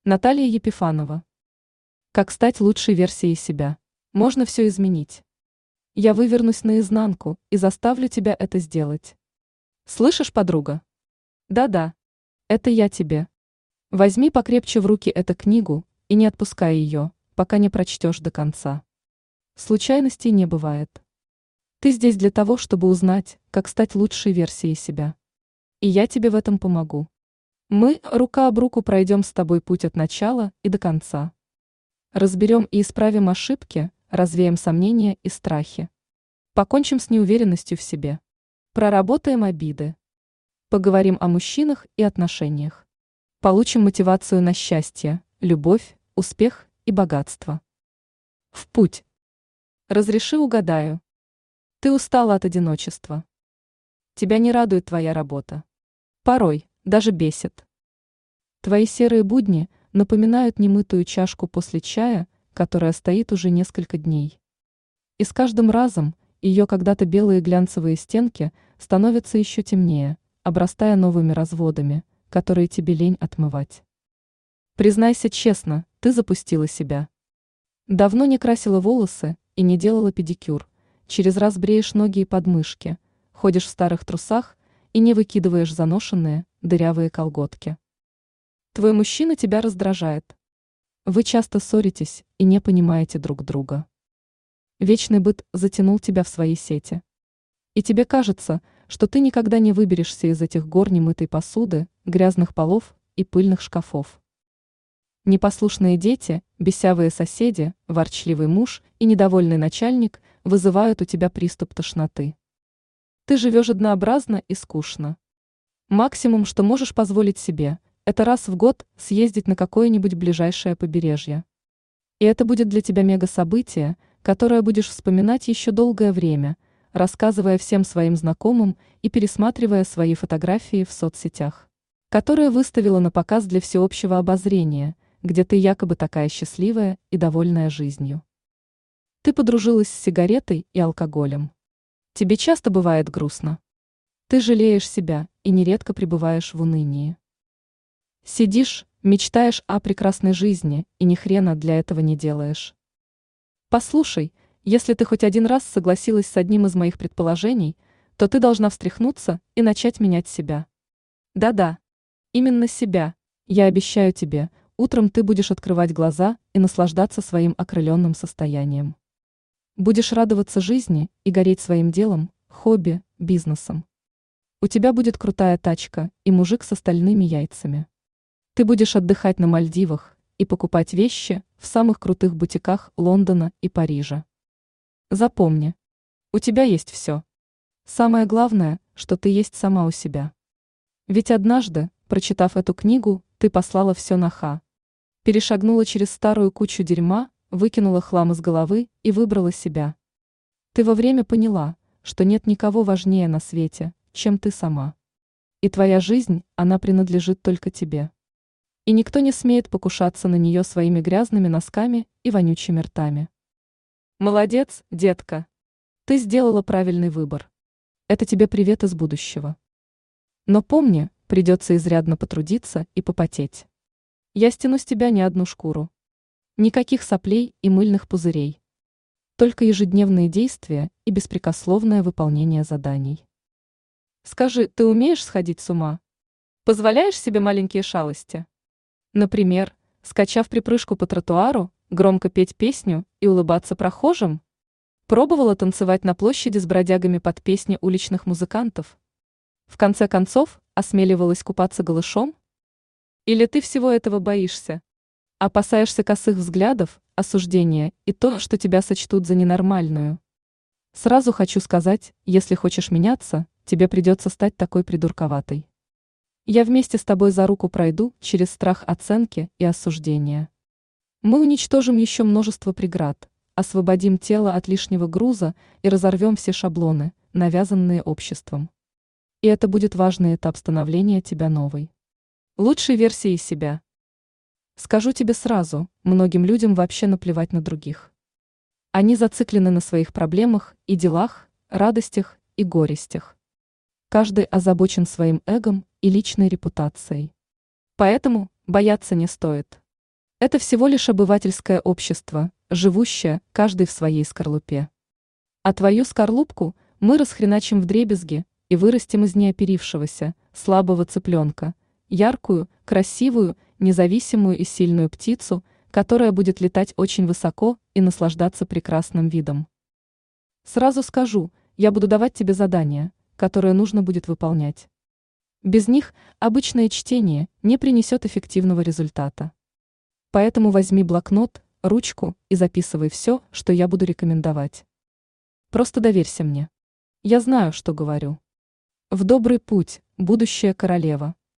Наталья Епифанова. Как стать лучшей версией себя? Можно все изменить. Я вывернусь наизнанку и заставлю тебя это сделать. Слышишь, подруга? Да-да, это я тебе. Возьми покрепче в руки эту книгу и не отпускай ее, пока не прочтешь до конца. Случайностей не бывает. Ты здесь для того, чтобы узнать, как стать лучшей версией себя. И я тебе в этом помогу. Мы рука об руку пройдем с тобой путь от начала и до конца. Разберем и исправим ошибки, развеем сомнения и страхи. Покончим с неуверенностью в себе. Проработаем обиды. Поговорим о мужчинах и отношениях. Получим мотивацию на счастье, любовь, успех и богатство. В путь. Разреши угадаю. Ты устала от одиночества. Тебя не радует твоя работа. Порой даже бесит. Твои серые будни напоминают немытую чашку после чая, которая стоит уже несколько дней. И с каждым разом ее когда-то белые глянцевые стенки становятся еще темнее, обрастая новыми разводами, которые тебе лень отмывать. Признайся честно, ты запустила себя. Давно не красила волосы и не делала педикюр, через раз бреешь ноги и подмышки, ходишь в старых трусах и не выкидываешь заношенные, дырявые колготки. Твой мужчина тебя раздражает. Вы часто ссоритесь и не понимаете друг друга. Вечный быт затянул тебя в свои сети. И тебе кажется, что ты никогда не выберешься из этих гор немытой посуды, грязных полов и пыльных шкафов. Непослушные дети, бесявые соседи, ворчливый муж и недовольный начальник вызывают у тебя приступ тошноты. Ты живешь однообразно и скучно. Максимум, что можешь позволить себе, это раз в год съездить на какое-нибудь ближайшее побережье. И это будет для тебя мега-событие, которое будешь вспоминать еще долгое время, рассказывая всем своим знакомым и пересматривая свои фотографии в соцсетях, которые выставила на показ для всеобщего обозрения, где ты якобы такая счастливая и довольная жизнью. Ты подружилась с сигаретой и алкоголем. Тебе часто бывает грустно. Ты жалеешь себя и нередко пребываешь в унынии. Сидишь, мечтаешь о прекрасной жизни и ни хрена для этого не делаешь. Послушай, если ты хоть один раз согласилась с одним из моих предположений, то ты должна встряхнуться и начать менять себя. Да-да, именно себя. Я обещаю тебе, утром ты будешь открывать глаза и наслаждаться своим окрыленным состоянием. Будешь радоваться жизни и гореть своим делом, хобби, бизнесом. У тебя будет крутая тачка и мужик с остальными яйцами. Ты будешь отдыхать на Мальдивах и покупать вещи в самых крутых бутиках Лондона и Парижа. Запомни, у тебя есть все. Самое главное, что ты есть сама у себя. Ведь однажды, прочитав эту книгу, ты послала все на ха. Перешагнула через старую кучу дерьма, выкинула хлам из головы и выбрала себя. Ты во время поняла, что нет никого важнее на свете, чем ты сама. И твоя жизнь, она принадлежит только тебе. И никто не смеет покушаться на нее своими грязными носками и вонючими ртами. Молодец, детка. Ты сделала правильный выбор. Это тебе привет из будущего. Но помни, придется изрядно потрудиться и попотеть. Я стяну с тебя не одну шкуру. Никаких соплей и мыльных пузырей. Только ежедневные действия и беспрекословное выполнение заданий. Скажи, ты умеешь сходить с ума? Позволяешь себе маленькие шалости? Например, скачав припрыжку по тротуару, громко петь песню и улыбаться прохожим? Пробовала танцевать на площади с бродягами под песни уличных музыкантов? В конце концов, осмеливалась купаться голышом? Или ты всего этого боишься? Опасаешься косых взглядов, осуждения и то, что тебя сочтут за ненормальную? Сразу хочу сказать, если хочешь меняться, тебе придется стать такой придурковатой. Я вместе с тобой за руку пройду через страх оценки и осуждения. Мы уничтожим еще множество преград, освободим тело от лишнего груза и разорвем все шаблоны, навязанные обществом. И это будет важный этап становления тебя новой, лучшей версией себя. Скажу тебе сразу, многим людям вообще наплевать на других. Они зациклены на своих проблемах и делах, радостях и горестях. Каждый озабочен своим эгом и личной репутацией. Поэтому бояться не стоит. Это всего лишь обывательское общество, живущее каждый в своей скорлупе. А твою скорлупку мы расхреначим вдребезги и вырастим из неоперившегося, слабого цыпленка, яркую, красивую, независимую и сильную птицу, которая будет летать очень высоко и наслаждаться прекрасным видом. Сразу скажу, я буду давать тебе задания, которые нужно будет выполнять. Без них обычное чтение не принесет эффективного результата. Поэтому возьми блокнот, ручку и записывай все, что я буду рекомендовать. Просто доверься мне. Я знаю, что говорю. В добрый путь, будущая королева.